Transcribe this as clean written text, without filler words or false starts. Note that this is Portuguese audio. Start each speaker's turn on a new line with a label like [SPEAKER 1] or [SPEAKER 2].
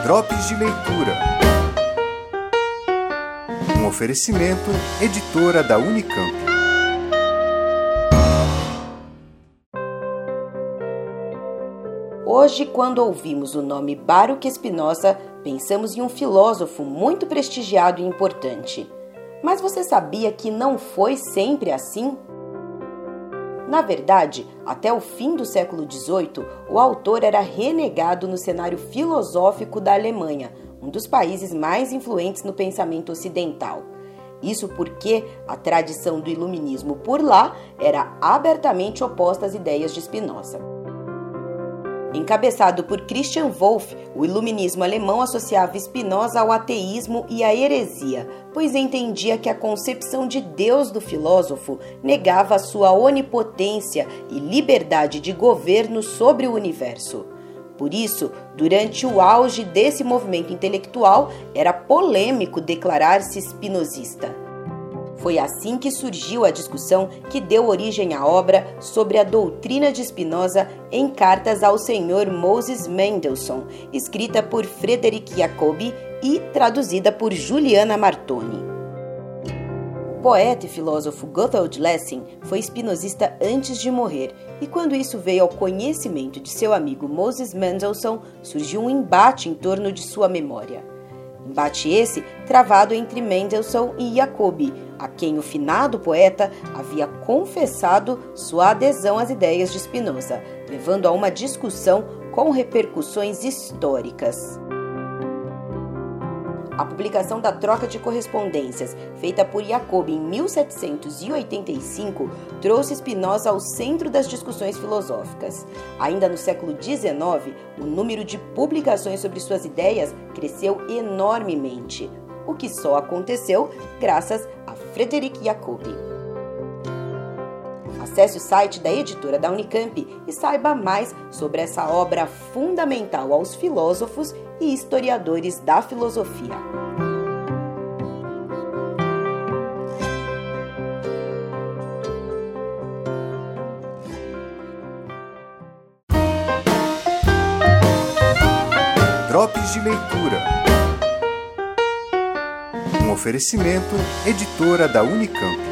[SPEAKER 1] Drops de Leitura. Um oferecimento, editora da Unicamp.
[SPEAKER 2] Hoje, quando ouvimos o nome Baruch Spinoza, pensamos em um filósofo muito prestigiado e importante. Mas você sabia que não foi sempre assim? Na verdade, até o fim do século XVIII, o autor era renegado no cenário filosófico da Alemanha, um dos países mais influentes no pensamento ocidental. Isso porque a tradição do iluminismo por lá era abertamente oposta às ideias de Spinoza. Encabeçado por Christian Wolff, o iluminismo alemão associava Spinoza ao ateísmo e à heresia, pois entendia que a concepção de Deus do filósofo negava a sua onipotência e liberdade de governo sobre o universo. Por isso, durante o auge desse movimento intelectual, era polêmico declarar-se spinozista. Foi assim que surgiu a discussão que deu origem à obra sobre a doutrina de Spinoza em Cartas ao Sr. Moses Mendelssohn, escrita por Frederick Jacobi e traduzida por Juliana Martoni. O poeta e filósofo Gotthold Lessing foi spinozista antes de morrer, e quando isso veio ao conhecimento de seu amigo Moses Mendelssohn, surgiu um embate em torno de sua memória. Embate esse travado entre Mendelssohn e Jacobi, a quem o finado poeta havia confessado sua adesão às ideias de Spinoza, levando a uma discussão com repercussões históricas. A publicação da troca de correspondências, feita por Jacobi em 1785, trouxe Spinoza ao centro das discussões filosóficas. Ainda no século XIX, o número de publicações sobre suas ideias cresceu enormemente, o que só aconteceu graças a Frederick Jacobi. Acesse o site da editora da Unicamp e saiba mais sobre essa obra fundamental aos filósofos e historiadores da filosofia.
[SPEAKER 1] Drops de Leitura. Um oferecimento, editora da Unicamp.